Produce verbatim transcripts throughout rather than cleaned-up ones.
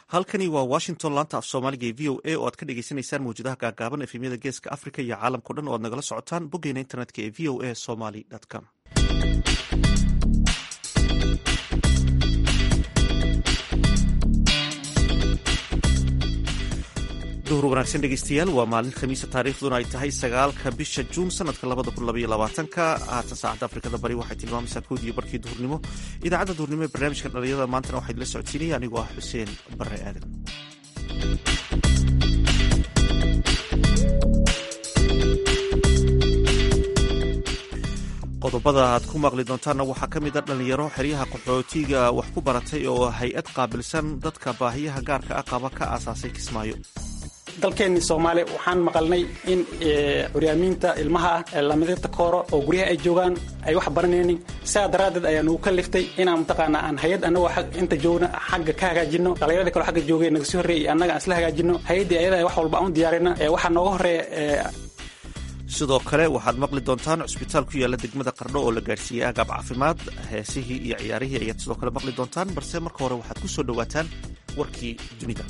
halkani waa washington laanta af soomaaliga ee v o a oo aad ka dhagaysanaysaan mawjadaha gaagaaban efemyada geeska africa iyo caalamkao dhan oo aad nagala socotaan boggeena internetka ee v o a somaly com. duhur wanaagsan dhegeystayaal, waa maalin khamiisa taariikhduna ay tahay sagaalka bisha juun sanadka labada kun labaiyo labaatanka. haatan saacadda afrikada bari waxay tilmaamaysaa kood iyo barkii duhurnimo. idaacadda duhurnimo ee barnaamijka dhalinyarada maantana waxaa idila socodsiinaya anigoo ah xuseen bare aadan. qodobada aad ku maqli doontaanna waxaa ka mid a dhallinyaro xeryaha qaxootiga wax ku baratay oo hay-ad qaabilsan dadka baahiyaha gaarka ah qaba ka aasaasay Kismaayo. dalkeenni Soomaaliya waxaan maqalnay in curyaamiinta ilmaha ah lamidata kooro oo guryaha ay joogaan ay wax baranaynin. saa daraadeed ayaan ugu kaliftay inaan mataqaanaa aan hay-ad annagoo inta joogna xagga ka hagaajino, dhalinyarada kale xagga joogay naga soo horreeyay annaga aan isla hagaajino. hay-addii ayada wax walba aan u diyaarina waxaa nooga horreeya. sidoo kale waxaad maqli doontaan cusbitaal ku yaala degmada Qardho oo la gaarsiiyey agaab caafimaad. heesihii iyo ciyaarihii ayaad sidoo kale maqli doontaan, balse marka hore waxaad ku soo dhowaataan warkii dunida.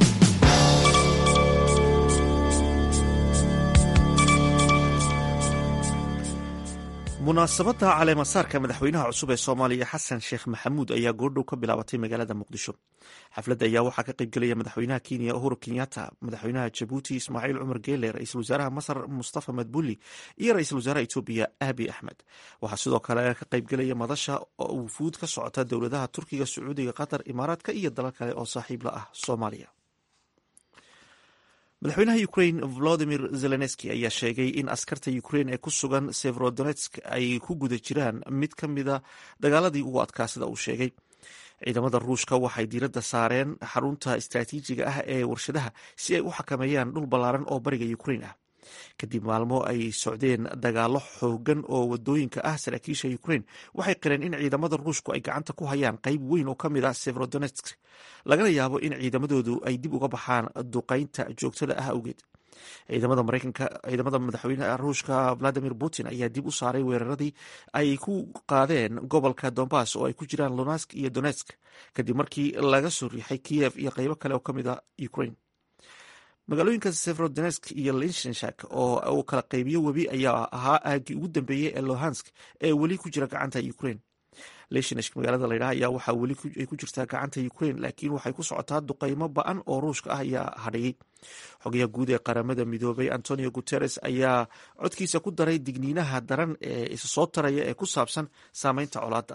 munaasabadda caleemasaarka madaxweynaha cusub ee Soomaaliya Xasan Sheekh Maxamuud ayaa goordhow ka bilaabatay magaalada Muqdisho. xafladda ayaa waxaa ka qayb gelaya madaxweynaha Kenya Uhuru Kenyatta, madaxweynaha Djibouti Ismaaciil Cumar Geele, ra-iisul wasaaraha Masar Mustafa Madbuli iyo ra-iisul wasaaraha Itoobiya Abiy Ahmed. waxaa sidoo kale ka qayb gelaya madasha wufuud ka socota dowladaha Turkiga, Sacuudiga, Qatar, Imaaraadka iyo dalal kale oo saaxiib la ah Soomaaliya. madaxweynaha Ukraine Volodymyr Zelensky ayaa sheegay in askarta Ukraine ee ku sugan Severodonetsk ay ku guda jiraan mid ka mida dagaaladii ugu adkaa sida uu sheegay. ciidamada Ruushka waxay diiradda saareen xarunta istaraatiijiga ah ee warshadaha si ay u xakameeyaan dhul ballaaran oo bariga Ukraine ah. kadib maalmo ay socdeen dagaalo xoogan oo wadooyinka ah, saraakiisha Ukraine waxay qireen in ciidamada Ruushku ay gacanta ku hayaan qayb weyn oo ka mid ah Severodonetsk, lagana yaabo in ciidamadoodu ay dib uga baxaan duqaynta joogtada ah awgeed. ciidamada Mareykanka ciidamada madaxweynaha Ruushka Vladimir Putin ayaa dib u saaray weeraradii ay ku qaadeen gobolka Donbass oo ay ku jiraan Luhansk iyo Donetsk kadib markii laga soo riixay Kiev iyo qaybo kale oo ka mid ah Ukraine. magaalooyinka Severodonetsk iyo Lysychansk oo uu kala qaybiyo webi ayaa ahaa aagii ugu dambeeyey ee Luhansk ee weli ku jira gacanta Ukraine. Lysychansk magaalada la yidhaha ayaa waxaa weli ay ku jirtaa gacanta Ukraine, laakiin waxay ku socotaa duqaymo ba-an oo Ruushka ah ayaa hadhayay. xogayaha guud ee qaramada midoobay Antonio Guterres ayaa codkiisa ku daray digniinaha daran ee isa soo taraya ee ku saabsan saameynta colaadda.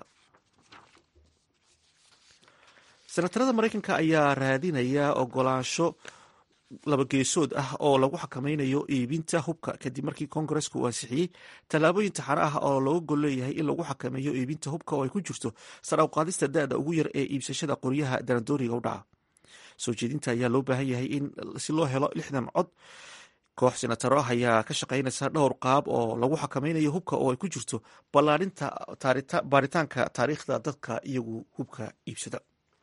senatarada Mareykanka ayaa raadinaya ogolaansho laba geesood ah oo lagu xakameynayo iibinta hubka kadib markii Koongareesku uu ansixiyey tallaabooyin taxane ah oo looga gol leeyahay in lagu xakameeyo iibinta hubka oo ay ku jirto sare u qaadista da-da ugu yar ee iibsashada qoryaha danadooriga u dhaca. soo jeedinta ayaa loo baahan yahay in si loo helo lixdan cod. koox senataro ah ayaa ka shaqaynaysa dhowr qaab oo lagu xakameynayo hubka oo ay ku jirto ballaarinta baaritaanka taariikhda dadka iyagu hubka iibsada.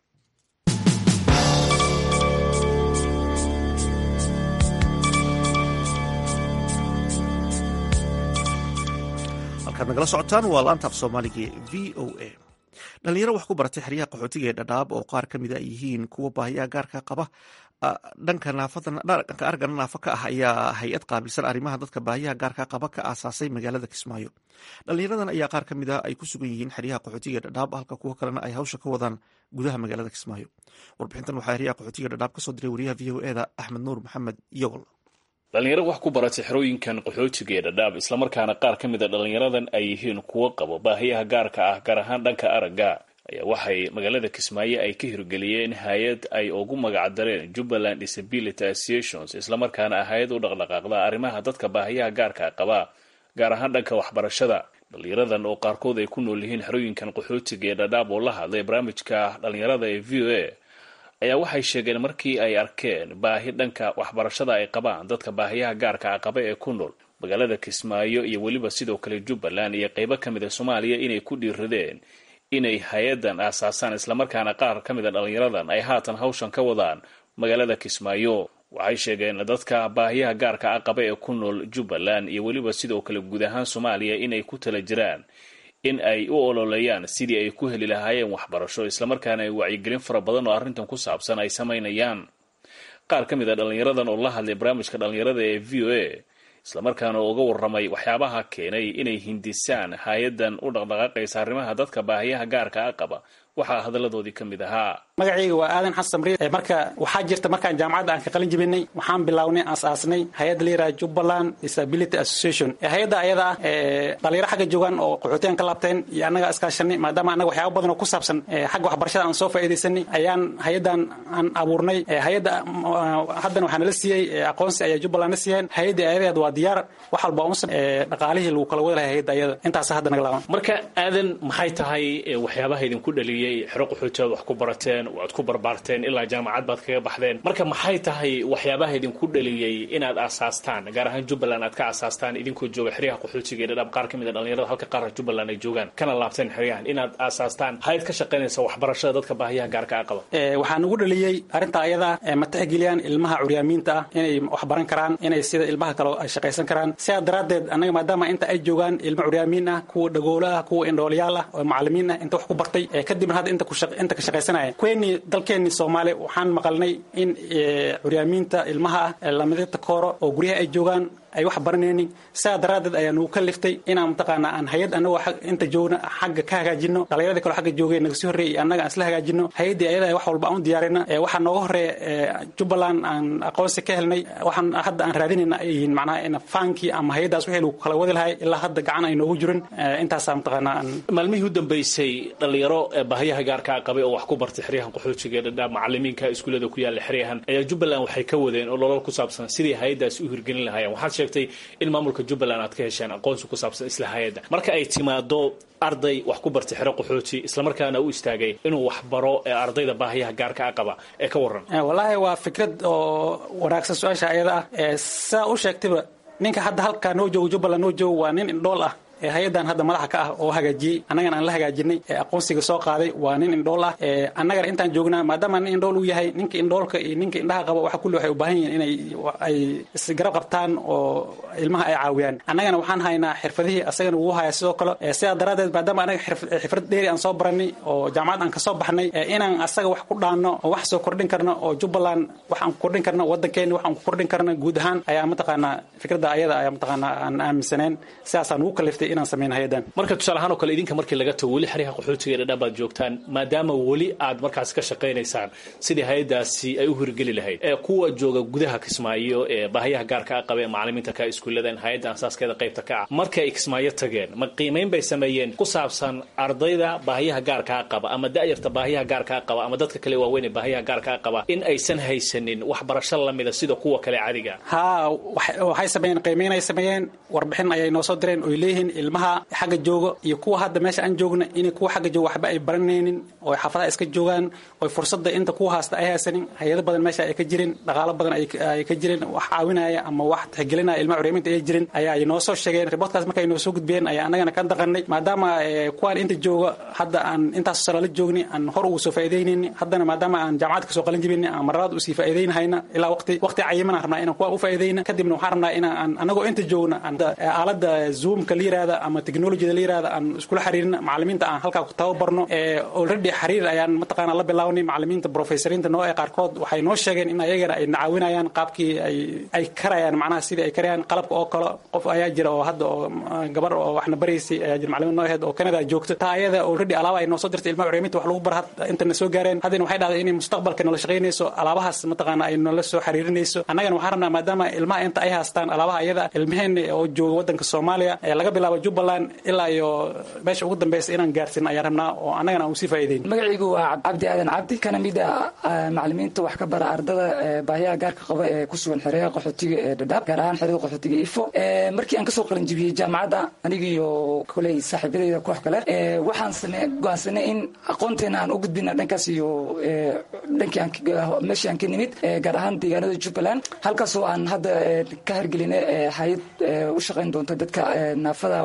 halkaad nagala socotaan waa laanta af soomaaliga v o a. dhalinyaro wax ku baratay xeryaha qaxootiga ee Dhadhaab oo qaar ka mid a yihiin kuwa baahiyaha gaarka qaba dhanka naafadadhanka aragga naafa ka ah ayaa hay-ad qaabilsan arrimaha dadka baahiyaha gaarka qaba ka aasaasay magaalada Kismaayo. dhalinyaradan ayaa qaar ka mid a ay ku sugan yihiin xeryaha qaxootiga ee Dhadhaab, halka kuwa kalena ay hawsha ka wadaan gudaha magaalada Kismaayo. warbixintan waxaa xeryaha qaxootiga Dhadhaab ka soo diray wariyaha v o e da Axmed Nuur Maxamed Yogol. dhalinyaro wax ku baratay xerooyinkan qaxootiga ee Dhadhaab, islamarkaana qaar ka mid a dhalinyaradan ay yihiin kuwo qabo baahiyaha gaarka ah gaar ahaan dhanka aragga, ayaa waxay magaalada Kismaayo ay ka hirgeliyeen hay-ad ay ugu magac dareen Jubbaland Disability Associations, islamarkaana ah hay-ad u dhaqdhaqaaqda arrimaha dadka baahiyaha gaarka qaba gaar ahaan dhanka waxbarashada. dhalinyaradan oo qaarkood ay ku nool yihiin xerooyinkan qaxootiga ee Dhadhaab oo la hadlay barnaamijka dhalinyarada ee v o a ayaa waxay sheegeen markii ay arkeen baahi dhanka waxbarashada ay qabaan dadka baahiyaha gaarka ah qaba ee ku nool magaalada Kismaayo iyo weliba sidoo kale Jubbaland iyo qaybo ka mid ah Soomaaliya inay ku dhiiradeen inay hay-adan aasaasaan, islamarkaana qaar ka mid a dhalinyaradan ay haatan hawshan ka wadaan magaalada Kismaayo. waxay sheegeen dadka baahiyaha gaarka ah qaba ee ku nool Jubbaland iyo weliba sidoo kale guud ahaan Soomaaliya inay ku tala jiraan in ay u ololeeyaan sidii ay ku heli lahaayeen waxbarasho islamarkaana ay wacyigelin fara badan oo arrintan ku saabsan ay samaynayaan. qaar ka mid a dhallinyaradan oo la hadlay barnaamijka dhallinyarada ee v o a islamarkaana uga warramay waxyaabaha keenay inay hindisaan hay-adan u dhaqdhaqaaqaysa arrimaha dadka baahiyaha gaarka ah qaba waxaa hadalladoodii ka mid ahaa. magacayga waa aadan xasan riid. marka waxaa jirta markaan jaamacadda aan ka qalin jibinay waxaan bilownay aas-aasnay hay-adda la yidhaha Jubbaland Disability Association. hay-adda ayada ah dhalinyaro xagga joogaan oo qaxootiyan ka laabteen iyo annaga iskaashanay maadaama annaga waxyaabo badan oo ku saabsan xagga waxbarashada aan soo faa'iidaysanay ayaan hay-addan aan abuurnay. hay-adda haddana waxaa nala siiyey aqoonsi ayaa Jubbaland na siiyeen. hay-adda ayadeed waa diyaar wax walba unsan dhaqaalihii lagu kala wada lahay hay-adda ayada intaas hadda naga laaban. marka aadan maxay tahay waxyaabaha idinku dhaliyay xero qaxootiyaad wax ku barateen waad ku barbaarteen ilaa jaamacad baad kaga baxdeen marka maxay tahay waxyaabaha idinku dhaliyay inaad aasaastaan gaar ahaan Jubbaland aad ka aasaastaan idinkoo jooga xeryaha qaxootiga ee dhab qaar ka mid ah dhalinyarada halka qaar Jubbaland ay joogaan kana laabteen xeryahan inaad aasaastaan hay'ad ka shaqeynaysa waxbarashada dadka baahiyaha gaarka ah qaba. ee waxaan ugu dhaliyay arinta ayada ma tixgeliyaan ilmaha curyaamiinta ah inay wax baran karaan inay sida ilmaha kale ay shaqeysan karaan sidaa daraadeed anaga maadaama inta ay joogaan ilmo curyaamiin ah kuwa dhagoolaha kuwa indhooliyaal ah oo macallimiin ah inta wax ku bartay kadib hadda inta ku inta ka shaqeysanaya kweeni dalkeeni Soomaali waxaan maqalnay in curyaamiinta ilmaha ah la midata kooro oo guryaha ay joogaan ay wax baranayeen saa daraadeed ayaan ugu kaliftay inaan mutaqaana aan hay'ad anagu inta joogna xagga ka hagaajino dhalinyarada kale xagga joogay naga soo horeeyay anaga isla hagaajino hay'adii ayada wax walba aan diyaarina waxa nooga horeeyay Jubbaland aan aqoonsi ka helnay waxaan hadda aan raadinayna ay yihiin macnaha in fanki ama hay'adaas wixii lagu kala wadi lahay ilaa hadda gacan ay noogu jirin intaas aan mutaqaana maalmihii u dambeysay dhalinyaro baahiyaha gaarka ah qabay oo wax ku bartay xeryahan qaxootiga ee macallimiinka iskuulada ku yaala xeryahan ayaa Jubbaland waxay ka wadeen oo lolol ku saabsan sidii hay'adaas u hirgelin lahaayeen waxaad sheegtay in maamulka Jubbaland aad ka hesheen aqoonsi ku saabsan isla hay'adda marka ay timaado arday wax ku bartay xero qaxooti isla markaana uu istaagay inuu wax baro ee ardayda baahiyaha gaarka ah qaba ee ka waran wallahi waa fikrad oo wanaagsan su'aasha ayada ah ee saa u sheegtayba ninka hadda halka noo joogo Jubbaland noo joogo waa nin indhool ah ee hay'adan hadda madaxa ka ah oo hagaajiyay anagana aan la hagaajinay ee aqoonsiga soo qaaday waa nin indhool ah ee anagana intaan joognaa maadaama nin indhool uu yahay ninka indhoolka iyo ninka indhaha qaba waxa kulli waxay u baahan yihiin inay ay isgarab qabtaan oo ilmaha ay caawiyaan anagana waxaan haynaa xirfadihii asagana uu haya sidoo kale sidaa daraadeed maadaama anaga xirfad dheeri aan soo baranay oo jaamacad aan ka soo baxnay inaan asaga wax ku dhaano oo wax soo kordhin karno oo Jubbaland wax aan ku kordhin karno wadankeena wax aan ku kordhin karno guud ahaan ayaa mataqaana fikradda ayada ayaa mataqaana aan aaminsaneen sidaas aan ugu kaliftay inaan sameyn hay'adan marka tusaale ahaan oo kale idinka markii laga tago wali xariiqa qaxootiga ee dhadhabaad joogtaan maadaama wali aad markaas ka shaqeynaysaan sidii hay'adaasi ay u hirgeli lahayd ee kuwa jooga gudaha Kismaayo ee baahiyaha gaarka ah qaba macallimiinta ka iskuulada hay'adda asaaskeeda qaybta ka ah markay Kismaayo tageen ma qiimeyn bay sameeyeen ku saabsan ardayda baahiyaha gaarka ah qaba ama da'yarta baahiyaha gaarka ah qaba ama dadka kale waaweyn ee baahiyaha gaarka ah qaba in aysan haysanin waxbarasho la mid ah sida kuwa kale caadiga ha waxay sameeyeen qiimeyn ay sameeyeen warbixin ayay noo soo direen oo leeyihiin ilmaha xagga jooga iyo kuwa hadda meesha aan joogna in kuwa xagga jooga waxba ay baranaynin oo xaafadaha iska joogaan oo fursadda inta kuwa haasta ay haysanin hay'ado badan meesha ay ka jireen dhaqaale badan ay ka jireen wax caawinaya ama wax tixgelinaya ilmaha curyaamiinta ay jireen ayaa ay noo soo sheegeen reportkaas markay noo soo gudbiyeen ayaa anagana ka dhaqanay maadaama kuwan inta jooga hadda aan intaas sano la joogni aan hor ugu soo faa'iideynayni haddana maadaama aan jaamacad ka soo qalin jibinay aan marad u sii faa'iideynayna ilaa waqti waqti cayiman rabnaa inaan kuwa u faa'iideyna kadibna waxaan rabnaa inaan anagoo inta joogna aalada Zoom ka liiraada ama technology la yiraahdo aan isku xariirna macallimiinta aan halka ku tababarno ee already xariir ayaan mataqaana la bilawnay macallimiinta professoriinta noo ay qaarkood waxay noo sheegeen in ayaga ay nacaawinayaan qaabkii ay ay karayaan macnaha sidii ay karayaan qalabka oo kale qof ayaa jira oo hadda oo gabar oo waxna baraysay ayaa jira macallimiin noo ahayd oo Canada joogta taa ayada already alaaba ay noo soo dirtay ilmaha curyaamiinta wax lagu bar inta soo gaareen hadina waxay dhahday in mustaqbalka nolol shaqeynayso alaabahaas mataqaana ay nolol soo xariirinayso anagana waxaan rabnaa maadaama ilmaha inta ay haastaan alaabaha ayada ilmaheen oo jooga wadanka Soomaaliya ee laga bilaabo Jubbaland ilaa iyo meesha ugu dambeysay inaan gaarsin ayaan rabnaa oo anagana aan u sii faa'iideyn magacaygu waa Cabdi Aadan Cabdi kana mid ah macallimiinta wax ka bara ardada baahiyaha gaarka qaba ee ku sugan xeryaha qaxootiga ee Dadaab gaar ahaan xeryaha qaxootiga Ifo ee markii aan ka soo qalin jibiyay jaamacadda aniga iyo kulay saaxiibadayda koox kale ee waxaan sameeyay go'aansanay in aqoonteena aan u gudbino dhankaas iyo dhankii aan meeshii aan ka nimid gaar ahaan deegaanada Jubbaland halkaas oo aan hadda ka hirgelinay hay'ad u shaqeyn doonta dadka naafada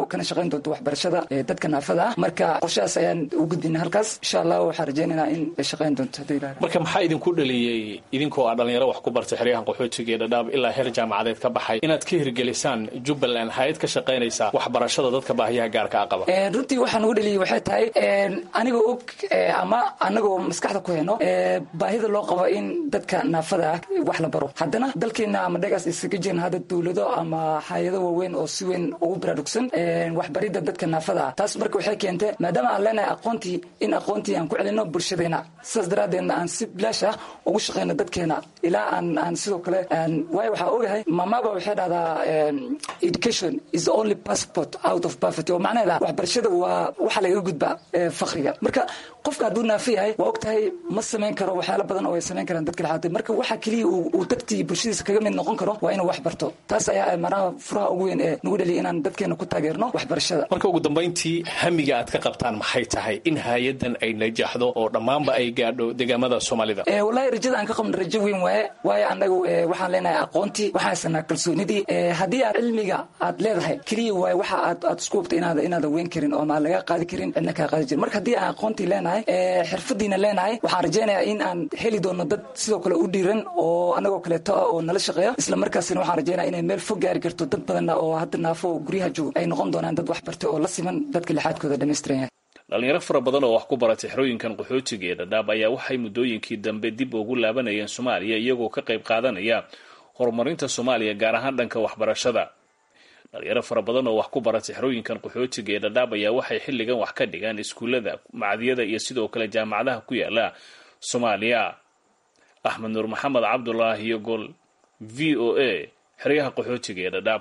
kana shaqayn doonto waxbarashada dadka naafada ah marka qorshahaas ayaan u gudbinay halkaas insha allah waxaan rajaynaynaa in ay shaqayn doonto haddii ilaahay marka maxaa idinku dhaliyey idinkoo ah dhalinyaro wax ku bartay xeryahan qaxootiga ee Dadaab ilaa heer jaamacadeed ka baxay inaad ka hirgelisaan Jubbaland hay'ad ka shaqaynaysa waxbarashada dadka baahiyaha gaarka ah qaba runtii waxaan ugu dhaliyey waxay tahay aniga og ama anagoo maskaxda ku heyno baahida loo qabo in dadka naafada ah wax la baro haddana dalkeena ama dhagaas isaga jirna hadda dawlado ama hay'ado waaweyn oo si weyn ugu baraarugsan waxbaridda dadka naafada ah taas marka waxay keentay maadaama aan leenahay aqoontii in aqoontii aan ku celino bulshadeena sidaas daraaddeedna aan si bilaash ah ugu shaqayno dadkeena ilaa aan aan sidoo kale waayo waxaa ogahay mamaba waxay dhahdaa education is the only passport out of poverty oo macnaheeda waxbarashada waa waxa laga gudbaa fakriga marka qofka hadduu naafa yahay waa ogtahay ma samayn karo waxyaalo badan oo ay samayn karaan dadka laxaatay marka waxa keliya uu dadkii bulshadiisa kaga mid noqon karo waa inuu wax barto taas ayaa maraha furaha ugu weyn ee nagu dhaliya inaan dadkeena ku taageerno waxbarashada marka ugu dambayntii hamiga aad ka qabtaan maxay tahay in hay'adan ay najaxdo oo dhammaanba ay gaadho deegaamada Soomaalida ee wallahi rajada aan ka qabno rajo weyn waaye waayo anagu waxaan leenahay aqoontii waxaan haysanaa kalsoonidii haddii aad cilmiga aad leedahay keliya waaye waxa aad aad isku hubtay inaad inaad weyn karin oo ma laga qaadi karin cidna ka qaadi jirin marka haddii aan aqoontii leenahay xirfadiina leenahay waxaan rajaynayaa in aan heli doono dad sidoo kale u dhiiran oo anagoo kaleeto oo nala shaqeeya isla markaasina waxaan rajaynayaa inay meel fog gaari karto dad badan oo hadda naafo guryaha jooga ay noqon doonaan dad wax bartay oo la siman dadka lixaadkooda dhammaystiran yahay dhalinyaro fara badan oo wax ku baratay xerooyinkan qaxootiga ee Dadaab ayaa waxay muddooyinkii dambe dib ugu laabanayeen Soomaaliya iyagoo ka qayb qaadanaya horumarinta Soomaaliya gaar ahaan dhanka waxbarashada dhalinyaro fara badan oo wax ku baratay xerooyinkan qaxootiga ee Dadaab ayaa waxay xilligan wax ka dhigaan iskuulada macdiyada iyo sidoo kale jaamacadaha ku yaala Soomaaliya Ahmed Nur Maxamed Cabdullaahi Yogol V O A xeryaha qaxootiga ee Dadaab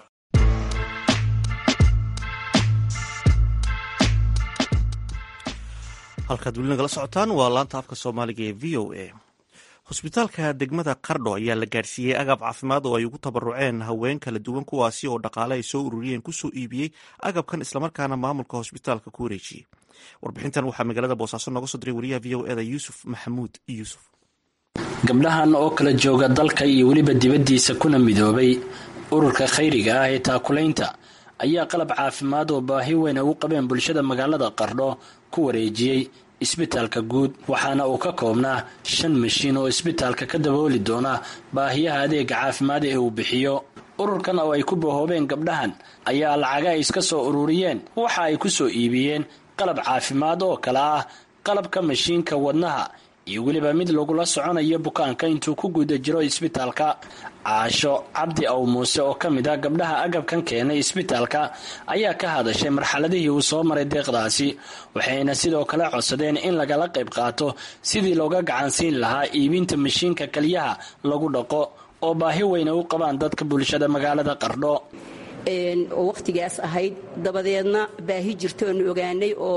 halkaad weli nagala socotaan waa laanta afka soomaaliga ee v o a hosbitaalka degmada Qardho ayaa la gaarsiiyey agab caafimaad oo ay ugu tabaruceen haween kala duwan kuwaasi oo dhaqaale ay soo ururiyeen kusoo iibiyey agabkan islamarkaana maamulka hosbitaalka ku wareejiyey warbixintan waxaa magaalada boosaaso nooga soo diray wariyaha v o eda yuusuf maxamuud yuusuf gabdhahan oo kala jooga dalka iyo weliba dibaddiisa kuna midoobay ururka khayriga ah ee taakulaynta ayaa qalab caafimaad oo baahi weyn ugu qabeen bulshada magaalada Qardho ku wareejiyey isbitaalka guud waxaana uu ka koobnaa shan mashiin oo isbitaalka ka dabooli doona baahiyaha adeega caafimaad ee uu bixiyo ururkan oo ay ku bahoobeen gabdhahan ayaa lacaga ay iska soo ururiyeen waxa ay ku soo iibiyeen qalab caafimaad oo kala ah qalabka mashiinka wadnaha iyo weliba mid lagula soconayo bukaanka intuu ku guda jiro isbitaalka caasho cabdi aw muuse oo ka mid ah gabdhaha agabkan keenay isbitaalka ayaa ka hadashay marxaladihii uu soo maray deeqdaasi waxayna sidoo kale codsadeen in lagala qayb qaato sidii looga gacansiin lahaa iibinta mashiinka kaliyaha lagu dhaqo oo baahi weyna u qabaan dadka bulshada magaalada Qardho oo waqtigaas ahayd dabadeedna baahi jirto oo ogaanay oo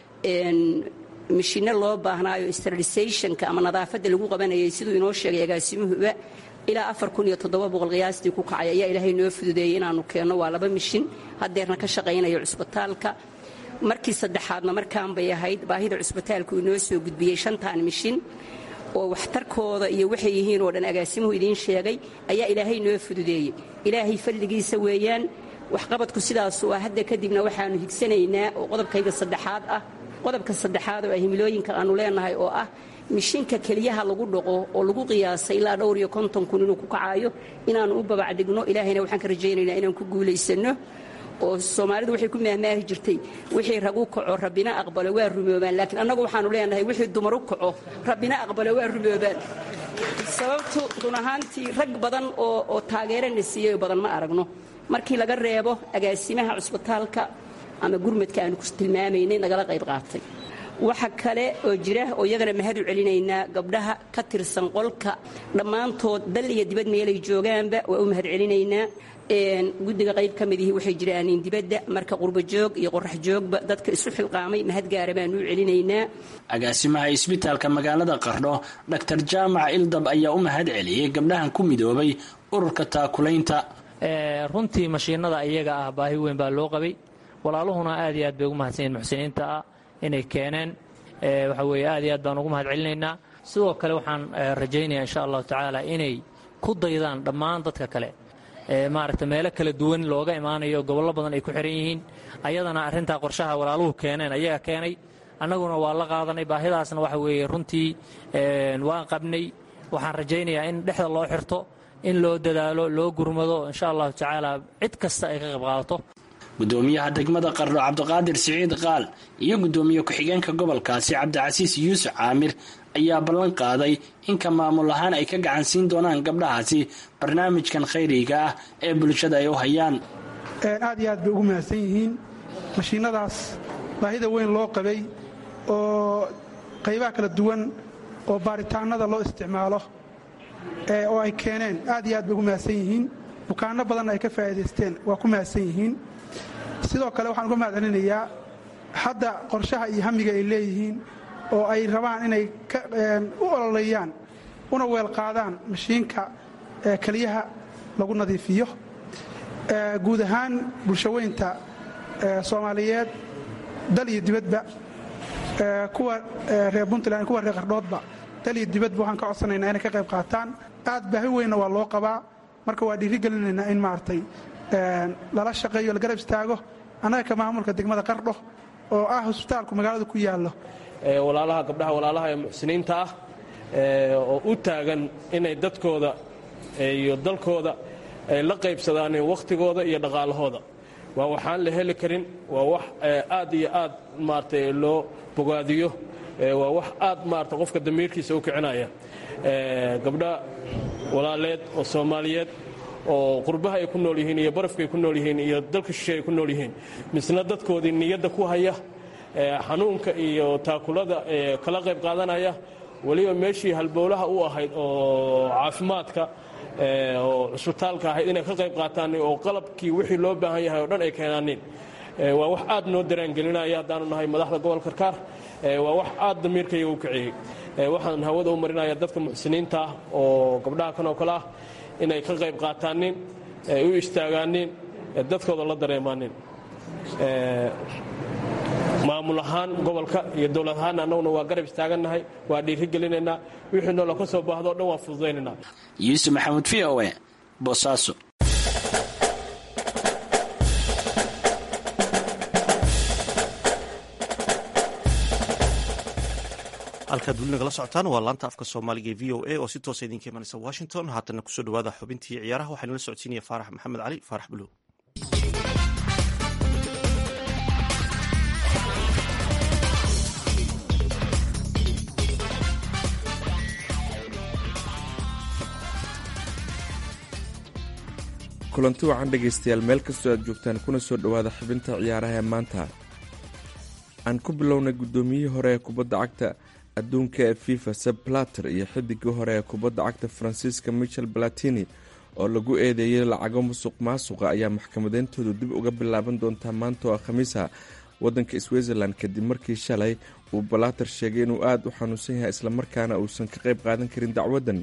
mashiino loo baahnaayo sterilizationka ama nadaafadda lagu qabanayay siduu inoo sheegay agaasimuhuba ilaa afar kun iyo toddoba boqol qiyaastii ku kacay ayaa ilaahay noo fududeeyey inaanu keenno waa laba mishin haddeerna ka shaqaynayo cusbitaalka markii saddexaadna markaan bay ahayd baahida cusbitaalku inoo soo gudbiyey shantaan mishin oo waxtarkooda iyo waxay yihiin oo dhan agaasimuhu idiin sheegay ayaa ilaahay noo fududeeyey ilaahay fadligiisa weeyaan waxqabadku sidaasuu ah hadda kadibna waxaanu higsanaynaa oo qodobkayga saddexaad ah qodobka saddexaad oo ah himilooyinka aanu leenahay oo ah mishinka keliyaha lagu dhaqo oo lagu qiyaasay ilaa dhowr iyo konton kun inuu ku kacayo inaanu u babacdigno ilaahayna waxaan ka rajaynaynaa inaan ku guulaysano oo Soomaalidu waxay ku maahmaahi jirtay wixii rag u kaco rabbina aqbalo waa rumoobaan laakiin annagu waxaanu leenahay wixii dumar u kaco rabbina aqbalo waa rumoobaan sababtu run ahaantii rag badan oo oo taageerana siiyay badan ma aragno markii laga reebo agaasimaha cusbitaalka ama gurmadka aanu ku tilmaamaynay nagala qayb qaatay waxa kale oo jira oo iyagana mahad u celinaynaa gabdhaha ka tirsan qolka dhammaantood dal iyo dibad meelay joogaanba waa u mahad celinaynaa guddiga qayb ka midihii waxay jiraan dibadda marka qurba joog iyo qorax joogba dadka isu xilqaamay mahad gaara baan u celinaynaa agaasimaha isbitaalka magaalada Qardho Dr Jaamac Ildab ayaa u mahad celiyay gabdhahan ku midoobay ururka taakulaynta runtii mashiinada iyaga ah baahi weyn baa loo qabay walaaluhuna aad iyo aad bay ugu mahadsanyiin muxsiniinta ah inay keeneen waxa weeye aad iyo aad baan ugu mahad celinaynaa sidoo kale waxaan rajaynayaa insha allahu tacaala inay ku daydaan dhammaan dadka kale maaragta meelo kala duwan looga imaanayo gobollo badan ay ku xiran yihiin ayadana arrintaa qorshaha walaaluhu keeneen ayaga keenay annaguna waa la qaadanay baahidaasna waxa weeye runtii waan qabnay waxaan rajaynayaa in dhexda loo xirto in loo dadaalo loo gurmado insha allahu tacaala cid kasta ay ka qayb qaadato gudoomiyaha degmada qardho cabdiqaadir siciid qaal iyo gudoomiye ku-xigeenka gobolkaasi cabdicasiis yuusuf caamir ayaa ballan qaaday inka maamul ahaan ay ka gacan siin doonaan gabdhahaasi barnaamijkan khayriga ah ee bulshada ay u hayaan. aad iyo aad bay ugu mahadsan yihiin mashiinadaas baahida weyn loo qabay oo qaybaha kala duwan oo baaritaanada loo isticmaalo oo ay keeneen aad iyo aad bay ugu mahadsan yihiin. bukaano badanna ay ka faa'iidaysteen waa ku mahadsan yihiin. sidoo kale waxaan uga mahad celinayaa hadda qorshaha iyo hamiga ay leeyihiin oo ay rabaan inay u ololeeyaan una weel qaadaan mashiinka keliyaha lagu nadiifiyo. guud ahaan bulshaweynta soomaaliyeed dal iyo dibadba kuwa reer puntland kuwa reer qardhoodba dal iyo dibadba waxaan ka codsanaynaa inay ka qayb qaataan. aad baahi weynna waa loo qabaa marka waa dhiirigelinaynaa in maaragtay lala shaqeeyo la garab istaago annaga ka maamulka degmada qardho oo ah hosbitaalku magaalada ku yaallo. walaalaha gabdhaha walaalaha ee muxsiniinta ah oo u taagan inay dadkooda iyo dalkooda ay la qaybsadaan wakhtigooda iyo dhaqaalahooda waa waxaan la heli karin waa wax aad iyo aad maaragtay loo bogaadiyo waa wax aad maaragtay qofka damiirkiisa u kicinaya. gabdha walaaleed oo soomaaliyeed oo qurbaha ay ku nool yihiin iyo barafka ay ku nool yihiin iyo dalka shishe ay ku nool yihiin misna dadkoodii niyadda ku haya xanuunka iyo taakulada kala qayb qaadanaya weliba meeshii halbowlaha u ahayd oo caafimaadka oo cusbitaalka ahayd inay ka qayb qaataan oo qalabkii wixii loo baahan yahay oo dhan ay keenaaniin waa wax aad noo daraangelinaya haddaanu nahay madaxda gobolka karkaar waa wax aad damiirkayga u kiciyey. waxaan hawada u marinaya dadka muxsiniinta ah oo gabdhaha kan oo kale ah inay ka qayb qaataanin u istaagaanin dadkooda la dareemaanin. maamul ahaan gobolka iyo dowlad ahaan annaguna waa garab istaagannahay waa dhiirigelinaynaa wixii noola ka soo baahdo o dhan waa fududaynaynaa. yuusuf maxamuud v o e boosaaso. halkaad weli nagala socotaan waa laanta afka soomaaliga ee v o a oo si toosa idinka imanaysa washington. haatana kusoo dhawaada xubintii ciyaaraha waxaa nala socodsiinaya faarax maxamed cali faarax buluw. kulanti wacan dhegaystayaal meel kastoo aad joogtaan kuna soo dhowaada xubinta ciyaaraha ee maanta. aan ku bilownay guddoomiyihii hore ee kubadda cagta adduunka ee fifa seb blatter iyo xidigii hore ee kubadda cagta faransiiska michel balatini oo lagu eedeeyey lacago musuq maasuqa ayaa maxkamadeyntoodu dib uga bilaaban doontaa maanta oo khamiisa waddanka switzerland kadib markii shalay uu balater sheegay inuu aada u xanuunsan yahay islamarkaana uusan ka qayb qaadan karin dacwaddan.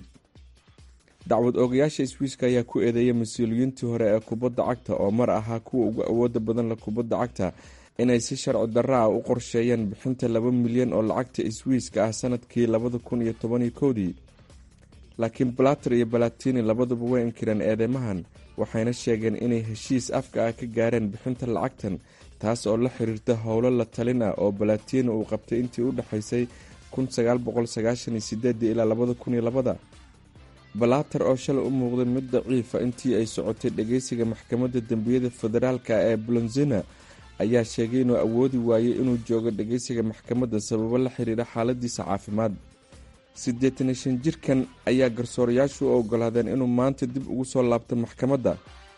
dacwad oogayaasha swiiska ayaa ku eedeeyay mas-uuliyiintii hore ee kubadda cagta oo mar ahaa kuwa ugu awooda badan la kubadda cagta inay si sharci darro ah u qorsheeyeen bixinta laba milyan oo lacagta swiiska ah sanadkii labada kun iyo tobaniyo kowdii. laakiin balater iyo balatini labaduba way inkireen eedeymahan waxayna sheegeen inay heshiis afka ah ka gaareen bixinta lacagtan taas oo la xiriirta howlo la talin ah oo balatini uu qabtay intii u dhexaysay kun sagaal boqol sagaashan iyo sideed ilaa labada kun iyo labada. balater oo shalay u muuqday mid daciifa intii ay socotay dhageysiga maxkamadda dembiyada federaalka ee blonzina ayaa sheegay inuu awoodi waayey inuu joogo dhageysiga maxkamadda sababo la xiriira xaaladiisa caafimaad. siddeetan iyo shan jirkan ayaa garsoorayaashu u ogolaadeen inuu maanta dib ugu soo laabto maxkamadda.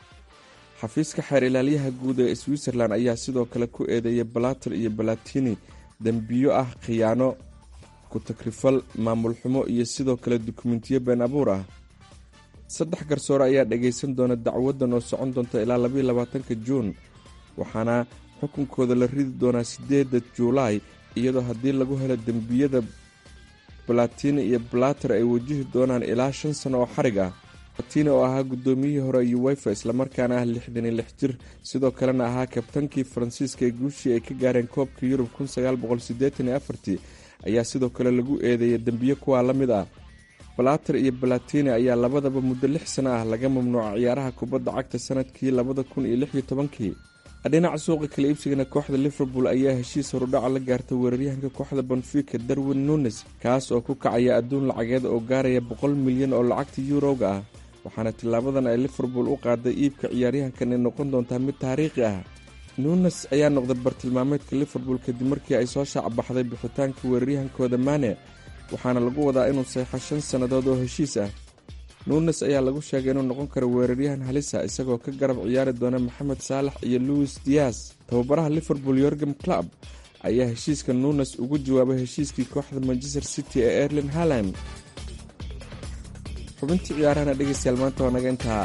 xafiiska xeer ilaaliyaha guud ee switzerland ayaa sidoo kale ku eedeeyay balater iyo balatini dembiyo ah khiyaano, ku-takrifal, maamul xumo iyo sidoo kale dukumentiyo been abuur ah. saddex garsoore ayaa dhagaysan doona dacwaddan oo socon doonta ilaa labaiyo labaatanka juun waxaana xukunkooda la ridi doonaa sideeda juulaay iyadoo haddii lagu helo dembiyada balatini iyo balater ay wajihi doonaan ilaa shan sano oo xarig ah. balatini oo ahaa guddoomiyihii hore uwefa islamarkaana ah lixdan iyo lix jir sidoo kalena ahaa kabtankii faransiiska ee guushii ay ka gaareen koobka yurub kun sagaal boqol siddeetan iyo afartii ayaa sidoo kale lagu eedeeyay dembiyo kuwaa la mid ah. balater iyo balatini ayaa labadaba muddo lix sano ah laga mamnuuca ciyaaraha kubadda cagta sanadkii labada kun iyo lix iyo tobankii. dhinaca suuqa kala iibsigana kooxda liverpool ayaa heshiis horudhaca la gaartay weeraryahanka kooxda Benfica Darwin Nunes, kaas oo ku kacaya adduun lacageed oo gaaraya boqol milyan oo lacagta yuurowga ah, waxaana tilaabadan ay liverpool u qaaday iibka ciyaaryahankan ay noqon doontaa mid taariikhi ah. Nunes ayaa noqday bartilmaameedka liverpool kadib markii ay soo shaac baxday bixitaanka weeraryahankooda Mane, waxaana lagu wadaa inuu saxo shan sannadood oo heshiis ah. Nunes ayaa lagu sheegay inuu noqon karo weeraryahan halisa isagoo ka garab ciyaari doona Mohamed Salah iyo Luis Diaz. Tababaraha Liverpool Jurgen Klopp ayaa heshiiska Nunes ugu jawaabay heshiiskii kooxda Manchester City ee Erling Haaland. xubintii ciyaarahana dhegeystayaal maanta waa naga intaa.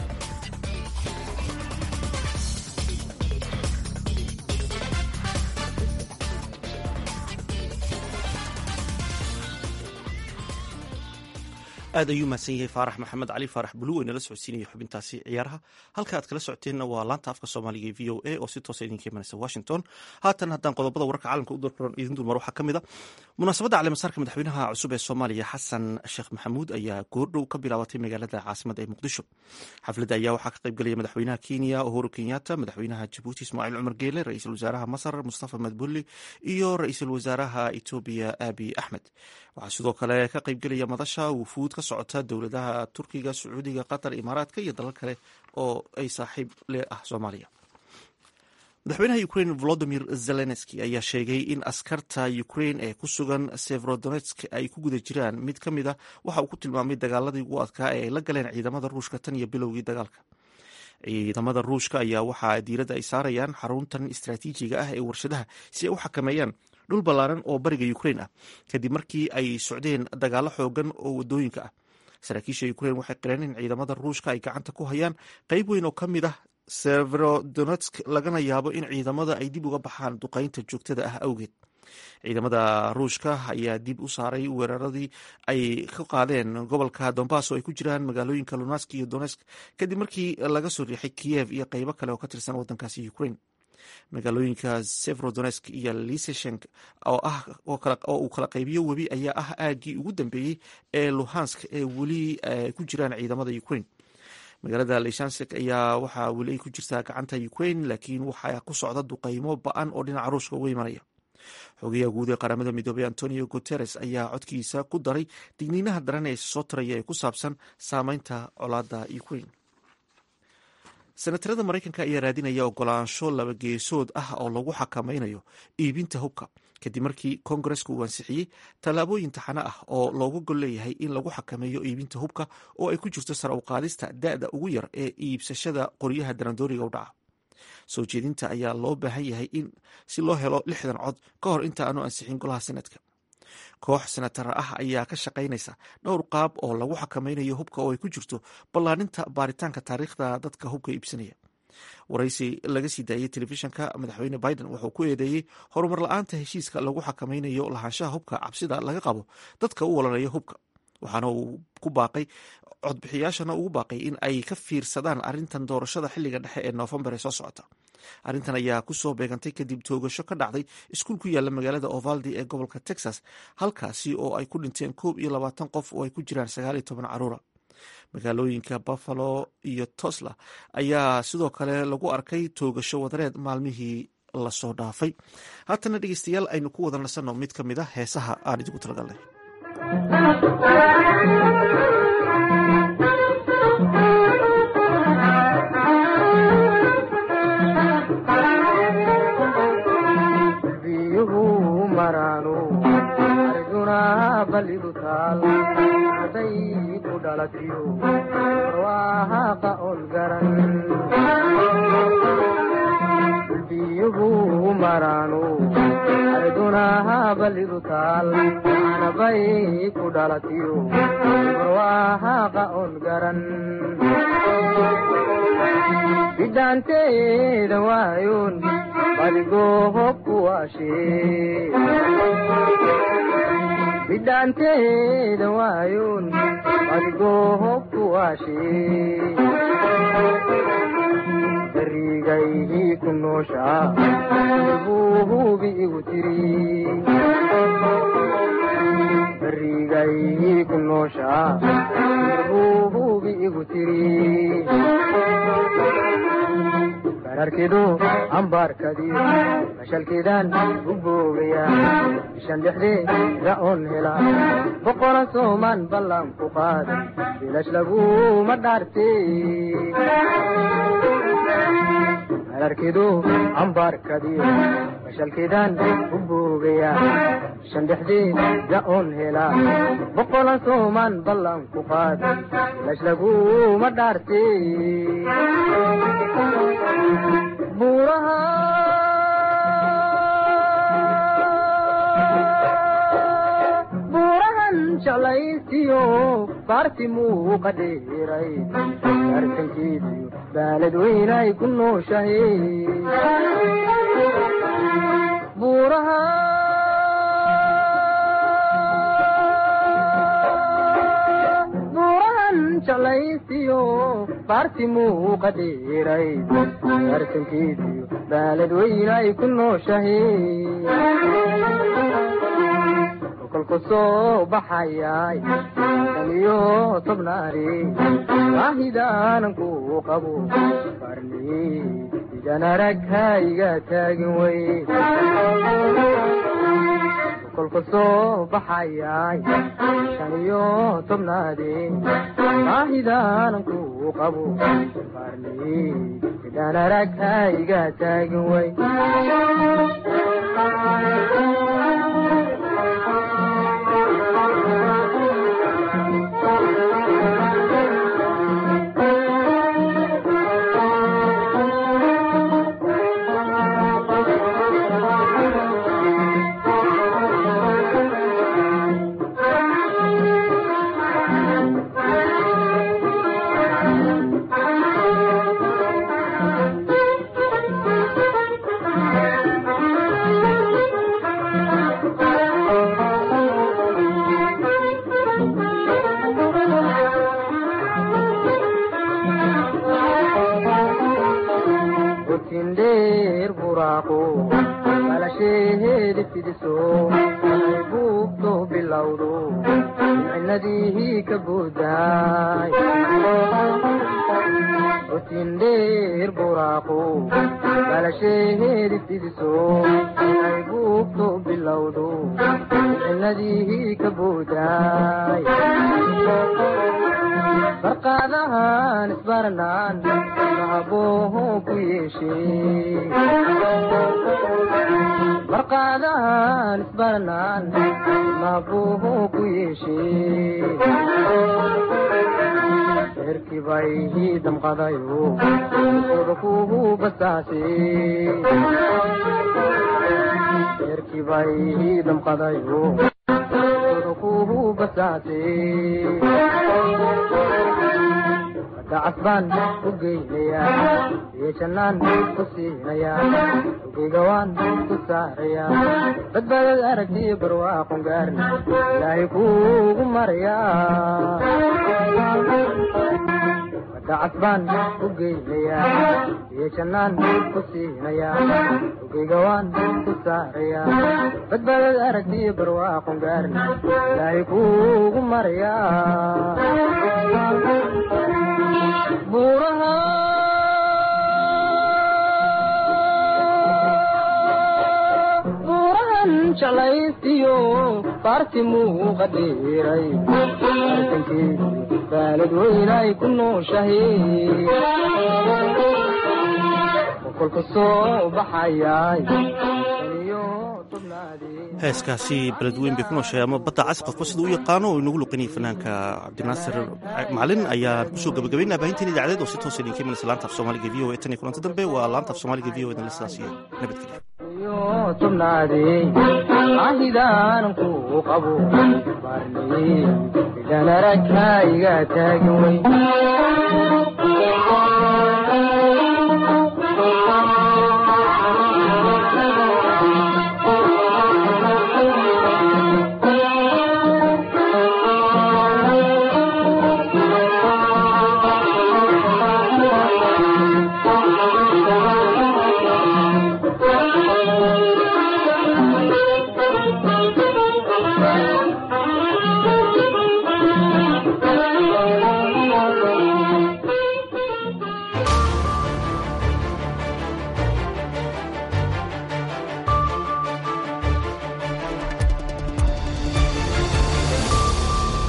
aad ayuu mahadsan yahay faarax maxamed cali faarax buluw ee nala socodsiinaya xubintaasi ciyaaraha. halka aad kala socoteenna waa laanta afka soomaaliga ee v o a oo si toosa idinka imanaysa washington. haatan haddaan qodobada wararka caalamka u dorkoran idin dulmar waxaa ka mid a munaasabadda caleemasaarka madaxweynaha cusub ee soomaaliya xasan sheekh maxamuud ayaa goordhow ka bilaabatay magaalada caasimada ee muqdisho. xafladda ayaa waxaa ka qaybgelaya madaxweynaha kenya uhuru kenyatta, madaxweynaha jabuuti ismaaciil cumar geele, ra-iisul wasaaraha masar mustafa madbulli iyo ra-iisul wasaaraha etoobiya abi axmed. waxaa sidoo kale ka qaybgelaya madasha wufuud ka socota dowladaha turkiga, sacuudiga, qatar, imaaraadka iyo dalal kale oo ay saaxiib le ah soomaaliya. madaxweynaha ukraine volodimir zelenski ayaa sheegay in askarta ukraine ee ku sugan severodonetsk ay ku guda jiraan mid ka mid a waxa uu ku tilmaamay dagaaladii ugu adkaa ee ay la galeen ciidamada ruushka tan iyo bilowgii dagaalka. ciidamada ruushka ayaa waxaa diiradda ay saarayaan xaruntan istaraatiijiga ah ee warshadaha si ay u xakameeyaan dhul ballaaran oo bariga ukraine ah kadib markii ay socdeen dagaalo xoogan oo wadooyinka ah. saraakiisha ukraine waxay qireen in ciidamada ruushka ay gacanta ku hayaan qayb weyn oo ka mid ah severodonetsk, lagana yaabo in ciidamada ay dib uga baxaan duqeynta joogtada ah awgeed. ciidamada ruushka ayaa dib u saaray weeraradii ay ka qaadeen gobolka donbass oo ay ku jiraan magaalooyinka lunask iyo donetsk kadib markii laga soo riixay kiyev iyo qaybo kale oo ka tirsan wadankaasi ukraine. magaalooyinka severodonetsk iyo liseshenk oo ah oo uu kala qaybiyo webi ayaa ah aagii ugu dambeeyey ee luhansk ee weli ku jiraan ciidamada ukraine. magaalada lishansk ayaa waxaa weli ay ku jirtaa gacanta ukraine, laakiin waxaa ku socda duqeymo ba-an oo dhinaca ruushka uga imanaya. xogayaha guud ee qaramada midoobey antonio guteres ayaa codkiisa ku daray digniinaha daran ee soo taraya ee ku saabsan saameynta colaada ukraine. senatarada maraykanka ayaa raadinaya ogolaansho laba geesood ah oo lagu xakameynayo iibinta hubka kadib markii koongareska uu ansixiyey tallaabooyin taxane ah oo looga gol leeyahay in lagu xakameeyo iibinta hubka oo ay ku jirto sare u qaadista da-da ugu yar ee iibsashada qoryaha darandooriga u dhaca. soo jeedinta ayaa loo baahan yahay in si loo helo lixdan cod ka hor inta aanu ansixin golaha senatka. koox senatara ah ayaa ka shaqaynaysa dhowr qaab oo lagu xakameynayo hubka oo ay ku jirto ballaarinta baaritaanka taariikhda dadka hubka iibsanaya. waraysi laga sii daayey telefishinka madaxweyne biden wuxuu ku eedeeyey horumar la-aanta heshiiska lagu xakameynayo lahaanshaha hubka cabsida laga qabo dadka u walanaya hubka, waxaana uu ku baaqay codbixiyaashana ugu baaqay in ay ka fiirsadaan arrintan doorashada xilliga dhexe ee noofembar ee soo socota. arrintan ayaa kusoo beegantay kadib toogasho ka dhacday iskuul ku yaala magaalada ovaldi ee gobolka texas, halkaasi oo ay ku dhinteen koob iyo labaatan qof oo ay ku jiraan sagaal iyo toban caruura. magaalooyinka buffalo iyo tosla ayaa sidoo kale lagu arkay toogasho wadareed maalmihii lasoo dhaafay. haatana dhegeystayaal aynu ku wada nasanno mid ka mid a heesaha aan idigu talagalnay. bidaanteeda waayoon badigoo hobku waashee bidhaanteeda waayoon badigoo hobku waashee barigaydii ku nooshaa buu hubi igu tiri barigay ku nooshaa ruuhubi igu tiri bararkidu ambaarkadii mashalkiidaan u boogaya bishan dhexdeeda oon hela boqola soomaan ballan ku qaada bilash laguma dhaartay bararkidu ambaarkadii mashalkiidaan u boogaya bishan dhexdeeda oon hela boqola soomaan ballan ku qaada bilash laguma dhaartay buuraha buurahan jalaysiyo baarti muuqa dheeray arkankiisiyo baalad weynay ku nooshahay buuraha jalaysiyo baarti muuqa dheeray arkankiisiyo baalad weynay ku nooshahay kolku soo baxayay shan iyo tobnaari baahidaanan ku qabo qarni idan arag hayga taagin wey kolku soo baxayay shan iyo tobnaadi baahidaanan ku qabo qarni idan arag hayga taagin wey barqaadahan isbarnaan mahabooho ku yeeshee barqaadahan isbarnaan mahabooho ku yeeshee erkii bay damqadayo sooda kuhu basaasee erkii bay damqadayo kuhu basaasee dacasbaan u geynayaa iyo jannaan ku siinayaa ugigawaan ku saarayaa badbaadad aragtiyo barwaaqon gaarna ilaahay kuugu marayaa dacasbaan u geynayaa iyo jannaan ku siinayaa ugigawaan ku saarayaa badbaadad aragtiyo barwaaqon gaarna ilaahay kuugu marayaa buuraha buurahan jalaysiyo baarti muuqa dheeray arkankiisiyo baalad weynay ku nooshahay kolku soo baxayay heeskaasi beledweyn bay ku nooshahay ama badda cas qofba siduu u yaqaano oo inagu luqinayay fanaanka cabdinaasir macalin ayaan kusoo gabagabaynaa baahinteen idaacadeed oo si toosa idinka imanaysa laanta af soomaaliga v o e tan iyo kulanti dambe waa laanta af soomaaliga v o e dan la sidaasiyo nabadgelyo tubnaadey ahidaanan ku qabo barni idan arag hayga taagin wey